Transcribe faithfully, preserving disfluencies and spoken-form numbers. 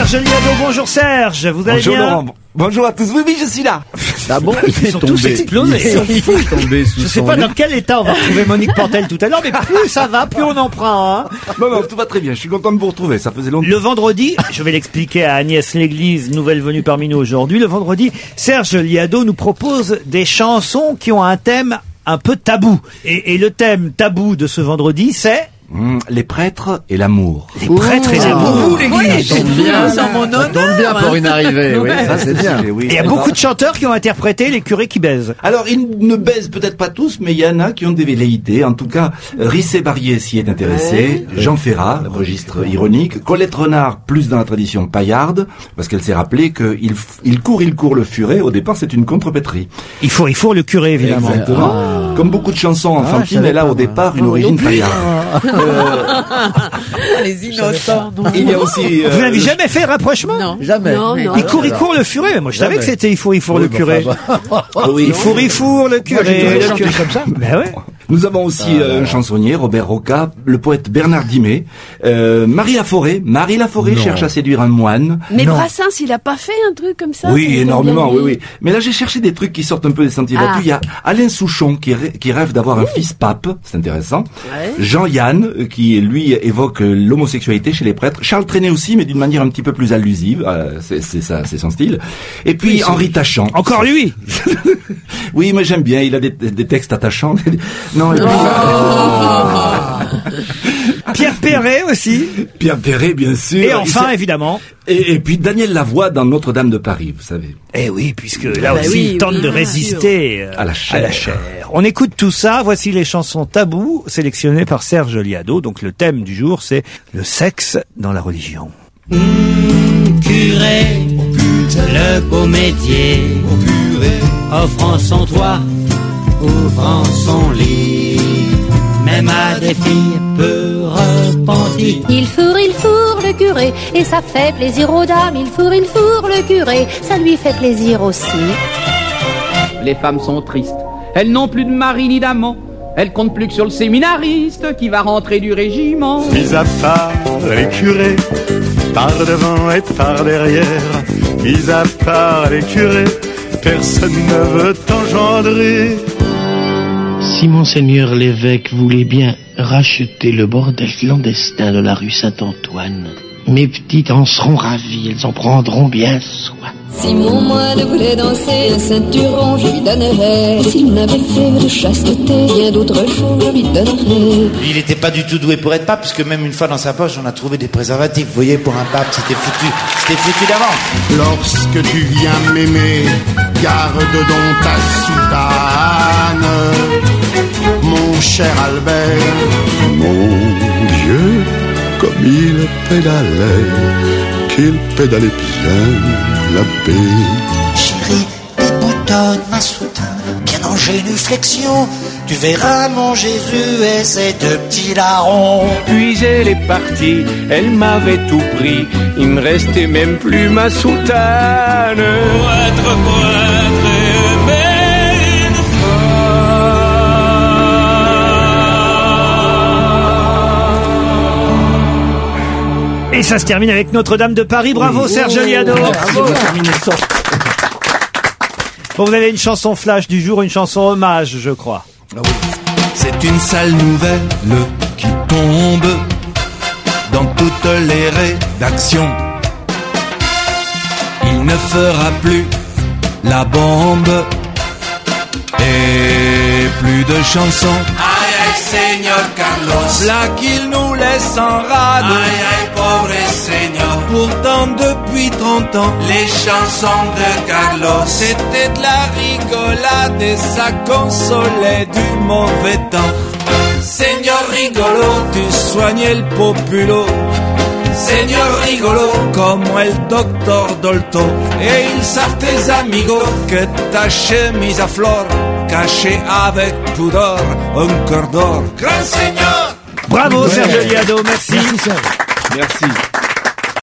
Serge Liado. Bonjour Serge, vous allez Bonjour bien? Laurent. Bonjour à tous. Oui, oui, je suis là. Ah bon, Ils sont tous explosés. Ils sont tombés sous Je sais son pas lit. dans quel état on va retrouver Monique Pantel tout à l'heure, mais plus ça va, plus on en prend. Hein. Non, non, tout va très bien. Je suis content de vous retrouver. Ça faisait longtemps. Le vendredi, je vais l'expliquer à Agnès Léglise, nouvelle venue parmi nous aujourd'hui. Le vendredi, Serge Liado nous propose des chansons qui ont un thème un peu tabou. Et, et le thème tabou de ce vendredi, c'est Mmh, les prêtres et l'amour. les prêtres et l'amour. Ça tombe bien, ça tombe bien pour une arrivée. Oui, ça c'est bien. Oui, Et il y a beaucoup de chanteurs qui ont interprété les curés qui baisent. Alors, ils ne baisent peut-être pas tous, mais il y en a qui ont des velléités. En tout cas, Rissé Barrier s'y est intéressé, Jean Ferrat, registre ironique, Colette Renard, plus dans la tradition paillarde, parce qu'elle s'est rappelé qu'il il court, il court le furet. Au départ, c'est une contrepétrie. Il faut, il faut le curé, évidemment. Exactement. Comme beaucoup de chansons Ah, je enfantines, savais elle a pas, au moi. départ une origine paillarde. Les innocents. non. Il y a aussi... euh, Vous n'avez jamais fait rapprochement? Non. Jamais. Non, non. Il court, il court le furet. Moi, je savais Jamais. que c'était il faut, il faut Oui, le bah, curé. enfin, bah. ah oui, Il fourre, il fourre le curé. j'ai toujours le chanté curé. comme ça. Ben ouais. Nous avons aussi euh, un chansonnier, Robert Roca, le poète Bernard Dimet, euh, Marie Laforêt. Marie Laforêt Non. cherche à séduire un moine. Mais Non. Brassens, il a pas fait un truc comme ça? Oui, ça me énormément, convient oui, bien. oui. Mais là, j'ai cherché des trucs qui sortent un peu des sentiers Ah. battus. Il y a Alain Souchon qui, rê- qui rêve d'avoir un fils pape, c'est intéressant. Ouais. Jean-Yann, euh, qui lui évoque euh, l'homosexualité chez les prêtres. Charles Trenet aussi, mais d'une manière un petit peu plus allusive. Euh, c'est, c'est ça, c'est son style. Et puis Henri Tachant. Encore lui. Oui, mais j'aime bien. Il a des, des textes attachants. Non. et puis- Pierre Perret aussi. Pierre Perret, bien sûr. Et enfin, Il évidemment. s'est- Et, et puis Daniel Lavoie dans Notre-Dame de Paris, vous savez. Eh oui, puisque là Bah aussi, oui, il tente oui, de bien résister euh, À la chair. chair. On écoute tout ça. Voici les chansons tabous sélectionnées par Serge Liado. Donc le thème du jour, c'est le sexe dans la religion. Curé, le beau métier, offrant son toit, ouvrant son lit, même à des filles peu repenties. Il fourre, il fourre le curé, et ça fait plaisir aux dames. Il fourre, il fourre le curé, ça lui fait plaisir aussi. Les femmes sont tristes. Elles n'ont plus de mari ni d'amant. Elles comptent plus que sur le séminariste qui va rentrer du régiment. Mis à part les curés, par devant et par derrière, mis à part les curés, personne ne veut engendrer. Si monseigneur l'évêque voulait bien racheter le bordel clandestin de la rue Saint-Antoine, mes petites en seront ravies, elles en prendront bien soin. Si mon moine voulait danser un ceinturon, je lui donnerais. S'il n'avait fait de chasteté, bien d'autres choses je lui donnerais. Il n'était pas du tout doué pour être pape, puisque même une fois dans sa poche, on a trouvé des préservatifs. Vous voyez, pour un pape, c'était foutu. C'était foutu d'avance. Lorsque tu viens m'aimer, garde donc ta soutane, mon cher Albert. Mon Dieu, comme il pédalait, qu'il pédalait bien l'abbé. Chérie, déboutonne ma soutane, bien en génuflexion. Tu verras mon Jésus et ses deux petits larrons. Puis elle est partie, elle m'avait tout pris, il me restait même plus ma soutane. Pour être prêtre et aimer une femme. Et ça se termine avec Notre-Dame de Paris. Bravo Serge Liado. Bravo. Bon, vous avez une chanson flash du jour, une chanson hommage, je crois. C'est une sale nouvelle qui tombe dans toutes les rédactions. Il ne fera plus la bombe et plus de chansons. Aïe aïe Seigneur Carlos, là qu'il nous laisse en rade. Aïe aïe pauvre Seigneur. Pourtant depuis trente ans, les chansons de Carlos c'était de la rigolade et ça consolait du mauvais temps. Seigneur rigolo, tu soignais le populo. Seigneur rigolo, comme el docteur Dolto. Et ils savent tes amigos que ta chemise à fleurs cachée avec pudeur un cœur d'or. Grand Seigneur. Bravo Serge Liado, merci. Merci.